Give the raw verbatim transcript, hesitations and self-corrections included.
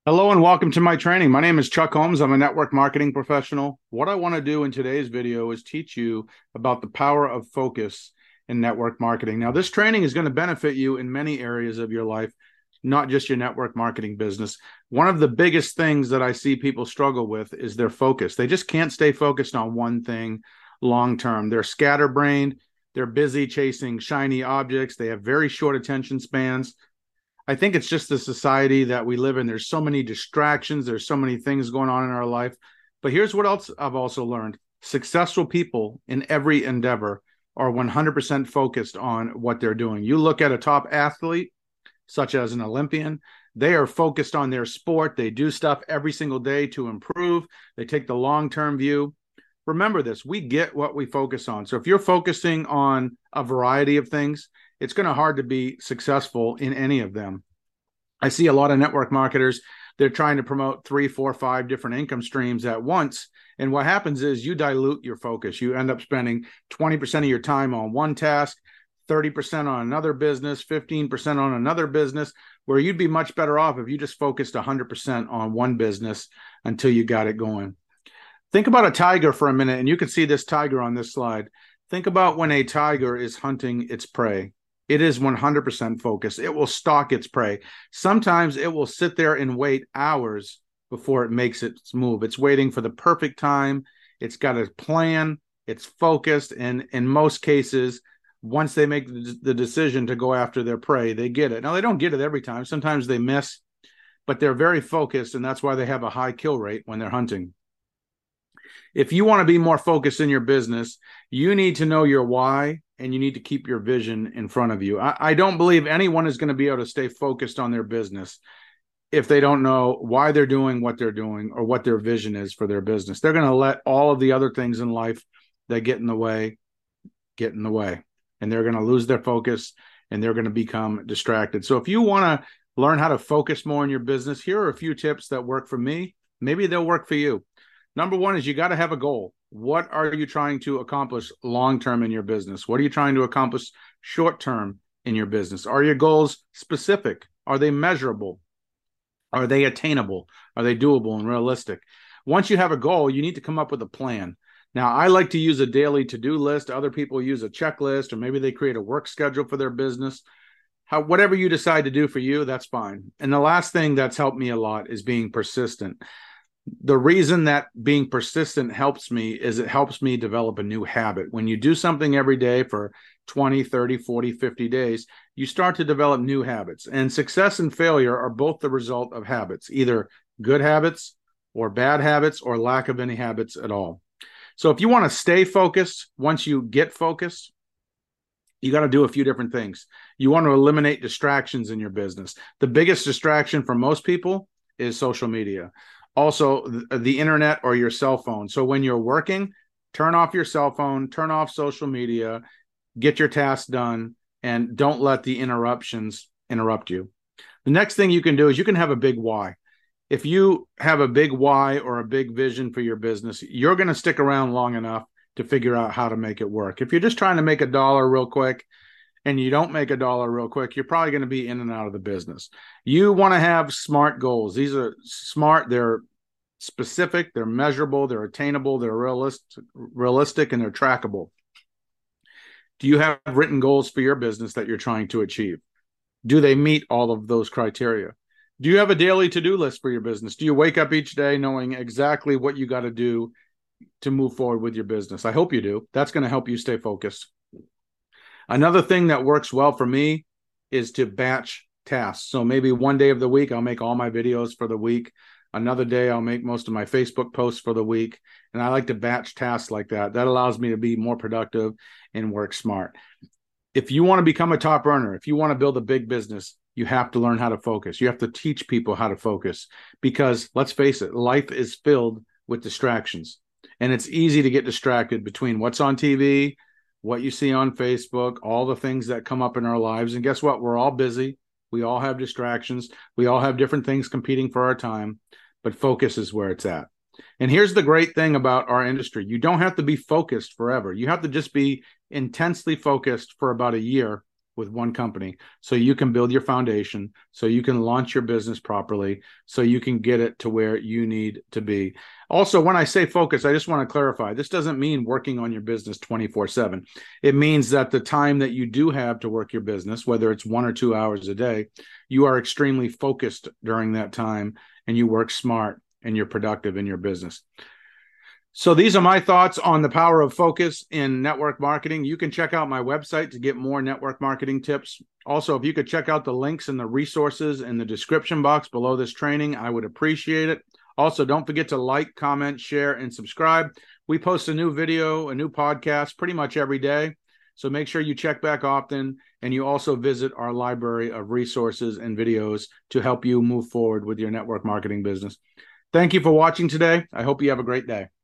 Hello and welcome to my training. My name is Chuck Holmes. I'm a network marketing professional. What I want to do in today's video is teach you about the power of focus in network marketing. Now, this training is going to benefit you in many areas of your life, not just your network marketing business. One of the biggest things that I see people struggle with is their focus. They just can't stay focused on one thing long term. They're scatterbrained. They're busy chasing shiny objects. They have very short attention spans. I think it's just the society that we live in. There's so many distractions. There's so many things going on in our life. But here's what else I've also learned. Successful people in every endeavor are one hundred percent focused on what they're doing. You look at a top athlete, such as an Olympian, they are focused on their sport. They do stuff every single day to improve. They take the long-term view. Remember this, we get what we focus on. So if you're focusing on a variety of things, it's going to hard to be successful in any of them. I see a lot of network marketers, they're trying to promote three, four, five different income streams at once. And what happens is you dilute your focus. You end up spending twenty percent of your time on one task, thirty percent on another business, fifteen percent on another business, where you'd be much better off if you just focused one hundred percent on one business until you got it going. Think about a tiger for a minute, and you can see this tiger on this slide. Think about when a tiger is hunting its prey. It is one hundred percent focused. It will stalk its prey. Sometimes it will sit there and wait hours before it makes its move. It's waiting for the perfect time. It's got a plan. It's focused. And in most cases, once they make the decision to go after their prey, they get it. Now, they don't get it every time. Sometimes they miss, but they're very focused, and that's why they have a high kill rate when they're hunting. If you want to be more focused in your business, you need to know your why, and you need to keep your vision in front of you. I, I don't believe anyone is going to be able to stay focused on their business if they don't know why they're doing what they're doing or what their vision is for their business. They're going to let all of the other things in life that get in the way get in the way, and they're going to lose their focus, and they're going to become distracted. So if you want to learn how to focus more in your business, here are a few tips that work for me. Maybe they'll work for you. Number one is you got to have a goal. What are you trying to accomplish long-term in your business? What are you trying to accomplish short-term in your business? Are your goals specific? Are they measurable? Are they attainable? Are they doable and realistic? Once you have a goal, you need to come up with a plan. Now, I like to use a daily to-do list. Other people use a checklist, or maybe they create a work schedule for their business. How, whatever you decide to do for you, that's fine. And the last thing that's helped me a lot is being persistent. The reason that being persistent helps me is it helps me develop a new habit. When you do something every day for twenty, thirty, forty, fifty days, you start to develop new habits. And success and failure are both the result of habits, either good habits or bad habits or lack of any habits at all. So if you want to stay focused, once you get focused, you got to do a few different things. You want to eliminate distractions in your business. The biggest distraction for most people is social media. Also, the internet or your cell phone. So when you're working, turn off your cell phone, turn off social media, get your tasks done, and don't let the interruptions interrupt you. The next thing you can do is you can have a big why. If you have a big why or a big vision for your business, you're going to stick around long enough to figure out how to make it work. If you're just trying to make a dollar real quick, and you don't make a dollar real quick, you're probably going to be in and out of the business. You want to have SMART goals. These are smart. They're specific. They're measurable. They're attainable. They're realistic, realistic, and they're trackable. Do you have written goals for your business that you're trying to achieve? Do they meet all of those criteria? Do you have a daily to-do list for your business? Do you wake up each day knowing exactly what you got to do to move forward with your business? I hope you do. That's going to help you stay focused. Another thing that works well for me is to batch tasks. So maybe one day of the week, I'll make all my videos for the week. Another day, I'll make most of my Facebook posts for the week. And I like to batch tasks like that. That allows me to be more productive and work smart. If you want to become a top earner, if you want to build a big business, you have to learn how to focus. You have to teach people how to focus because let's face it, life is filled with distractions. And it's easy to get distracted between what's on T V, what you see on Facebook, all the things that come up in our lives. And guess what? We're all busy. We all have distractions. We all have different things competing for our time, but focus is where it's at. And here's the great thing about our industry. You don't have to be focused forever. You have to just be intensely focused for about a year, with one company so you can build your foundation, so you can launch your business properly, so you can get it to where you need to be. Also, when I say focus, I just want to clarify, this doesn't mean working on your business twenty-four seven. It means that the time that you do have to work your business, whether it's one or two hours a day, you are extremely focused during that time and you work smart and you're productive in your business. So these are my thoughts on the power of focus in network marketing. You can check out my website to get more network marketing tips. Also, if you could check out the links and the resources in the description box below this training, I would appreciate it. Also, don't forget to like, comment, share, and subscribe. We post a new video, a new podcast pretty much every day. So make sure you check back often, and you also visit our library of resources and videos to help you move forward with your network marketing business. Thank you for watching today. I hope you have a great day.